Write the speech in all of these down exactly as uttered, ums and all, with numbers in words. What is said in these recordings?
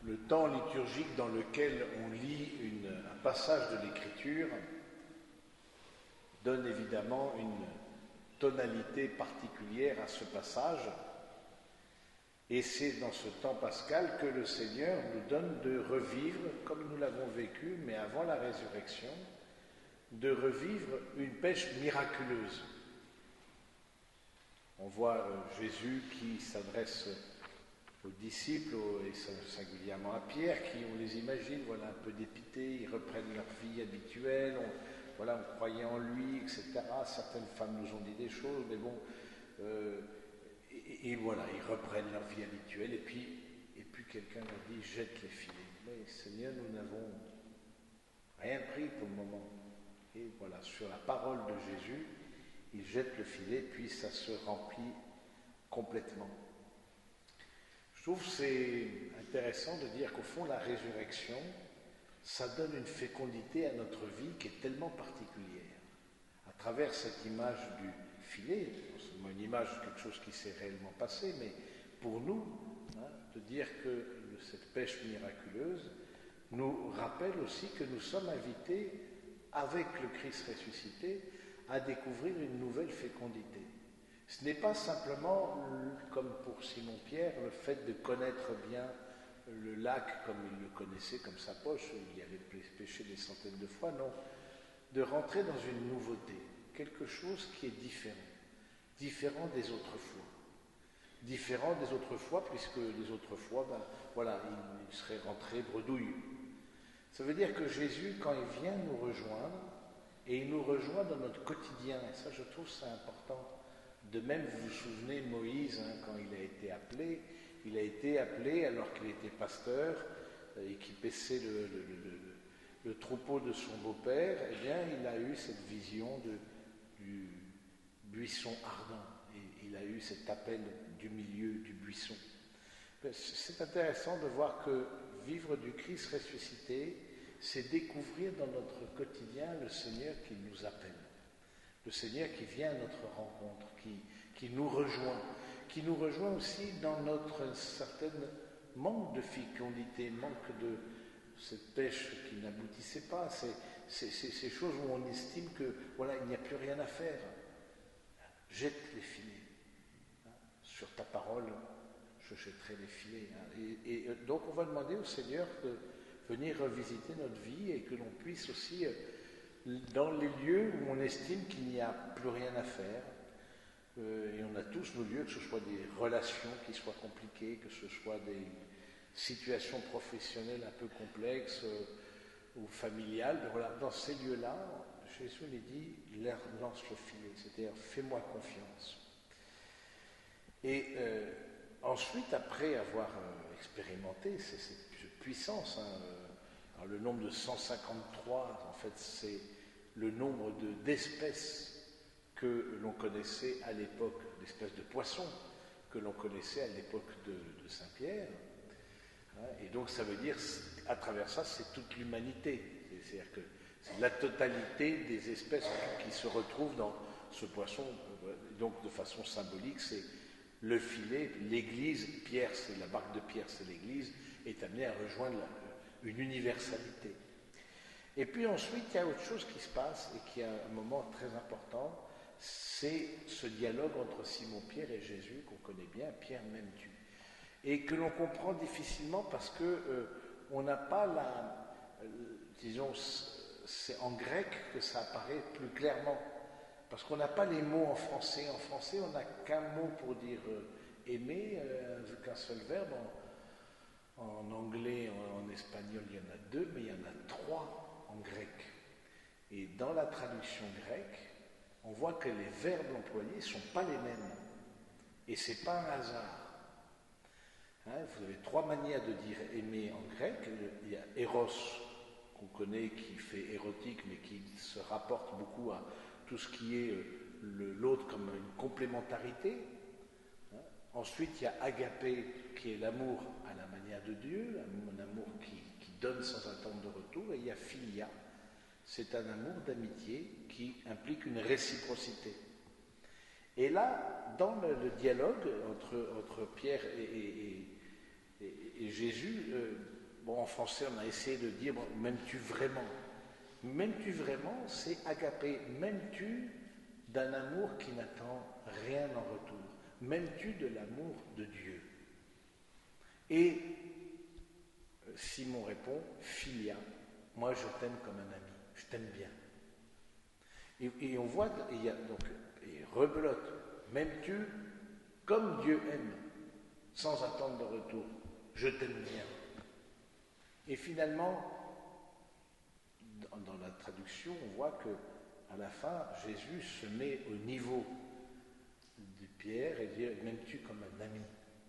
le temps liturgique dans lequel on lit une, un passage de l'Écriture donne évidemment une tonalité particulière à ce passage. Et c'est dans ce temps pascal que le Seigneur nous donne de revivre, comme nous l'avons vécu, mais avant la résurrection, de revivre une pêche miraculeuse. On voit euh, Jésus qui s'adresse aux disciples, et singulièrement à Pierre, qui, on les imagine, voilà, un peu dépités, ils reprennent leur vie habituelle, on, voilà, on croyait en lui, et cetera. Certaines femmes nous ont dit des choses, mais bon, euh, et, et voilà, ils reprennent leur vie habituelle, et puis, et puis quelqu'un leur dit, jette les filets. Mais Seigneur, nous n'avons rien pris pour le moment. Et voilà, sur la parole de Jésus, il jette le filet, puis ça se remplit complètement. Je trouve que c'est intéressant de dire qu'au fond, la résurrection, ça donne une fécondité à notre vie qui est tellement particulière. À travers cette image du filet, non seulement une image de quelque chose qui s'est réellement passé, mais pour nous, hein, de dire que cette pêche miraculeuse nous rappelle aussi que nous sommes invités, avec le Christ ressuscité, à découvrir une nouvelle fécondité. Ce n'est pas simplement, comme pour Simon-Pierre, le fait de connaître bien le lac comme il le connaissait, comme sa poche, il y avait pêché des centaines de fois, non, de rentrer dans une nouveauté, quelque chose qui est différent, différent des autres fois. Différent des autres fois, puisque les autres fois, ben, voilà, il serait rentré bredouille. Ça veut dire que Jésus, quand il vient nous rejoindre, et il nous rejoint dans notre quotidien, et ça je trouve ça important. De même, vous vous souvenez, Moïse, hein, quand il a été appelé, il a été appelé alors qu'il était pasteur et qu'il paissait le, le, le, le, le troupeau de son beau-père, eh bien, il a eu cette vision de, du buisson ardent, et il a eu cet appel du milieu du buisson. C'est intéressant de voir que vivre du Christ ressuscité, c'est découvrir dans notre quotidien le Seigneur qui nous appelle. Le Seigneur qui vient à notre rencontre, qui, qui nous rejoint, qui nous rejoint aussi dans notre certain manque de fécondité, manque de cette pêche qui n'aboutissait pas, c'est, c'est, c'est ces choses où on estime que voilà, il n'y a plus rien à faire. Jette les filets. Hein, sur ta parole, je jetterai les filets. Hein, et, et donc on va demander au Seigneur de venir revisiter notre vie et que l'on puisse aussi, dans les lieux où on estime qu'il n'y a plus rien à faire, euh, et on a tous nos lieux, que ce soit des relations qui soient compliquées, que ce soit des situations professionnelles un peu complexes euh, ou familiales, ben voilà, dans ces lieux-là, Jésus nous dit, leur lance le filet, c'est-à-dire fais-moi confiance. Et euh, ensuite, après avoir euh, expérimenté c'est, cette puissance, hein, euh, alors le nombre de cent cinquante-trois, en fait, c'est le nombre de, d'espèces que l'on connaissait à l'époque, d'espèces de poissons que l'on connaissait à l'époque de, de Saint-Pierre. Hein, et donc ça veut dire, à travers ça, c'est toute l'humanité. C'est-à-dire que c'est la totalité des espèces qui se retrouvent dans ce poisson. Donc de façon symbolique, c'est le filet, l'Église, Pierre, c'est la barque de Pierre, c'est l'Église, est amenée à rejoindre la, une universalité. Et puis ensuite, il y a autre chose qui se passe et qui est un moment très important, c'est ce dialogue entre Simon-Pierre et Jésus qu'on connaît bien, Pierre m'aimes-tu, et que l'on comprend difficilement parce que euh, on n'a pas la, euh, disons, c'est en grec que ça apparaît plus clairement, parce qu'on n'a pas les mots en français. En français, on n'a qu'un mot pour dire euh, aimer, euh, qu'un seul verbe. En, en anglais, en, en espagnol, il y en a deux, mais il y en a trois en grec. Et dans la traduction grecque, on voit que les verbes employés ne sont pas les mêmes. Et ce n'est pas un hasard. Hein, vous avez trois manières de dire aimer en grec. Il y a eros, qu'on connaît, qui fait érotique, mais qui se rapporte beaucoup à tout ce qui est le, l'autre comme une complémentarité. Hein. Ensuite, il y a agapé, qui est l'amour à la manière de Dieu, un amour qui, qui donne sans attendre de retour. Et il y a philia, c'est un amour d'amitié qui implique une réciprocité. Et là, dans le, le dialogue entre, entre Pierre et, et, et, et Jésus, euh, bon, en français, on a essayé de dire, bon, m'aimes-tu vraiment? M'aimes-tu vraiment, c'est agapé. M'aimes-tu d'un amour qui n'attend rien en retour? M'aimes-tu de l'amour de Dieu? Et Simon répond, Philia, moi je t'aime comme un ami, je t'aime bien. Et, et on voit, et il y a donc, et rebelote, m'aimes-tu comme Dieu aime, sans attendre de retour? Je t'aime bien. Et finalement, dans, dans la traduction, on voit que à la fin, Jésus se met au niveau de Pierre et dit, m'aimes-tu comme un ami?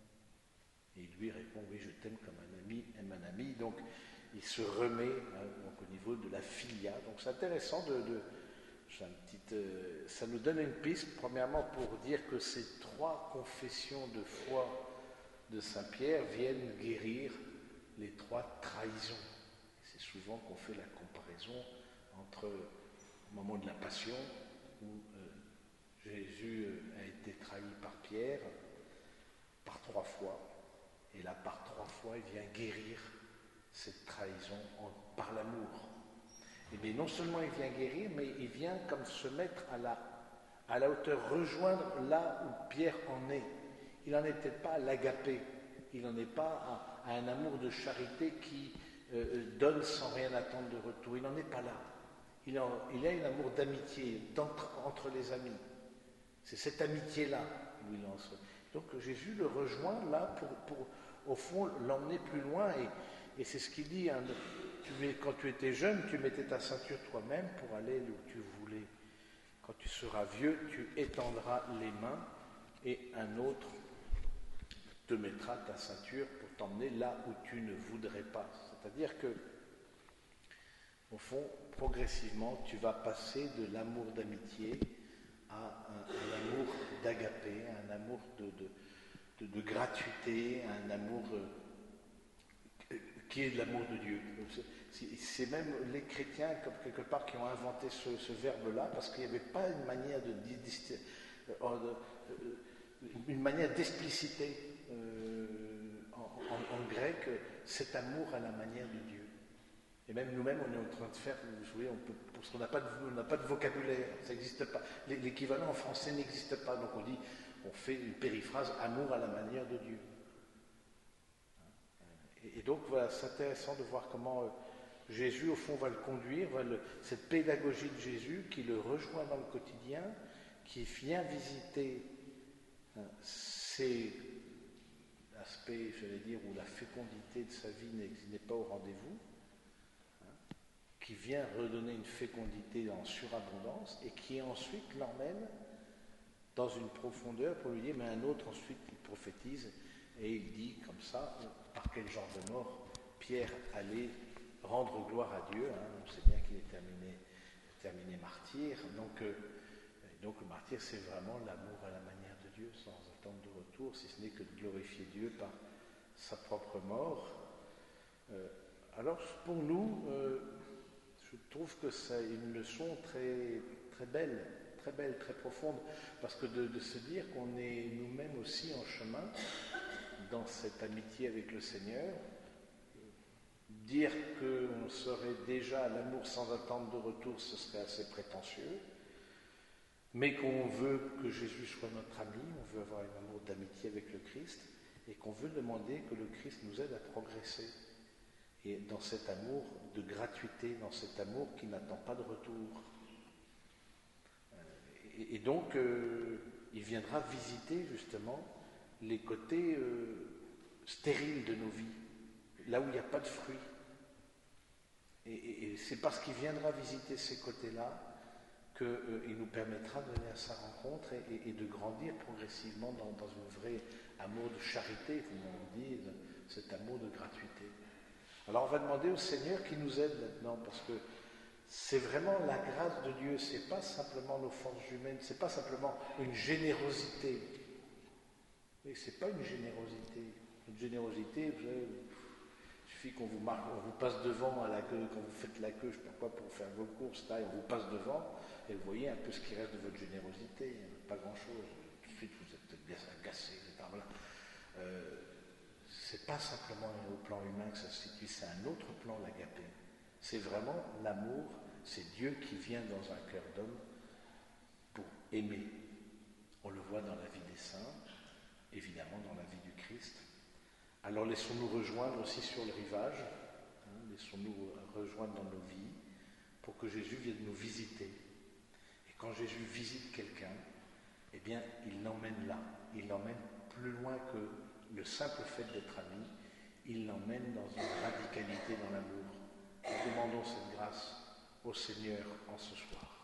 Et il lui répond, oui, je t'aime comme un ami aime un ami. Donc, il se remet hein, donc, au niveau de la filia. Donc, c'est intéressant de... de j'ai un petit, euh, ça nous donne une piste, premièrement, pour dire que ces trois confessions de foi de Saint-Pierre viennent guérir les trois trahisons. C'est souvent qu'on fait la comparaison entre le moment de la Passion, où euh, Jésus a été trahi par Pierre, par trois fois, et là, par trois fois, il vient guérir cette trahison en, par l'amour. Et bien, non seulement il vient guérir, mais il vient comme se mettre à la, à la hauteur, rejoindre là où Pierre en est. Il n'en est peut-être pas à l'agapé, il n'en est pas à, à un amour de charité qui euh, donne sans rien attendre de retour. Il n'en est pas là. Il, en, il a un amour d'amitié entre, entre les amis. C'est cette amitié-là où il en soit. Donc Jésus le rejoint là pour, pour au fond, l'emmener plus loin. Et, et c'est ce qu'il dit, hein, tu, quand tu étais jeune, tu mettais ta ceinture toi-même pour aller où tu voulais. Quand tu seras vieux, tu étendras les mains et un autre te mettra ta ceinture pour t'emmener là où tu ne voudrais pas. C'est-à-dire que, au fond, progressivement, tu vas passer de l'amour d'amitié à un, un amour d'agapé, à un amour de, de, de, de gratuité, à un amour euh, qui est l'amour de Dieu. C'est, c'est même les chrétiens, comme quelque part, qui ont inventé ce, ce verbe-là, parce qu'il n'y avait pas une manière de, de, de une manière d'expliciter euh, en, en, en grec cet amour à la manière de Dieu. Et même nous-mêmes, on est en train de faire, vous voyez, on peut, parce qu'on n'a pas, pas de vocabulaire, ça n'existe pas. L'équivalent en français n'existe pas, donc on dit, on fait une périphrase amour à la manière de Dieu. Et, et donc voilà, c'est intéressant de voir comment euh, Jésus, au fond, va le conduire, va le, cette pédagogie de Jésus qui le rejoint dans le quotidien, qui vient visiter hein, ces aspects, j'allais dire, où la fécondité de sa vie n'est, n'est pas au rendez-vous, qui vient redonner une fécondité en surabondance et qui ensuite l'emmène dans une profondeur pour lui dire, mais un autre ensuite il prophétise et il dit comme ça, par quel genre de mort Pierre allait rendre gloire à Dieu, hein, on sait bien qu'il est terminé, terminé martyr, donc, euh, donc le martyr c'est vraiment l'amour à la manière de Dieu sans attendre de retour, si ce n'est que de glorifier Dieu par sa propre mort. Euh, alors pour nous, euh, je trouve que c'est une leçon très, très belle, très belle, très profonde, parce que de, de se dire qu'on est nous-mêmes aussi en chemin dans cette amitié avec le Seigneur, dire qu'on serait déjà à l'amour sans attendre de retour, ce serait assez prétentieux, mais qu'on veut que Jésus soit notre ami, on veut avoir un amour d'amitié avec le Christ, et qu'on veut demander que le Christ nous aide à progresser. Et dans cet amour de gratuité, dans cet amour qui n'attend pas de retour. Et, et donc, euh, il viendra visiter justement les côtés euh, stériles de nos vies, là où il n'y a pas de fruits. Et, et, et c'est parce qu'il viendra visiter ces côtés-là qu'il euh, nous permettra de venir à sa rencontre et, et, et de grandir progressivement dans, dans un vrai amour de charité, comme on dit, cet amour de gratuité. Alors on va demander au Seigneur qui nous aide maintenant, parce que c'est vraiment la grâce de Dieu, c'est pas simplement nos forces humaines, c'est pas simplement une générosité. Mais c'est pas une générosité. Une générosité, vous savez, il suffit qu'on vous marque, on vous passe devant à la queue, quand vous faites la queue, je ne sais pas quoi, pour faire vos courses, là, et on vous passe devant, et vous voyez un peu ce qui reste de votre générosité, pas grand-chose. Tout de suite, vous êtes peut-être bien agacé, et cetera. Voilà. Euh, c'est pas simplement au plan humain que ça se situe, c'est un autre plan, l'agapé. C'est vraiment l'amour, c'est Dieu qui vient dans un cœur d'homme pour aimer. On le voit dans la vie des saints, évidemment dans la vie du Christ. Alors laissons-nous rejoindre aussi sur le rivage, hein, laissons-nous rejoindre dans nos vies pour que Jésus vienne nous visiter. Et quand Jésus visite quelqu'un, eh bien, il l'emmène là, il l'emmène plus loin que le simple fait d'être ami, il l'emmène dans une radicalité dans l'amour. Nous demandons cette grâce au Seigneur en ce soir.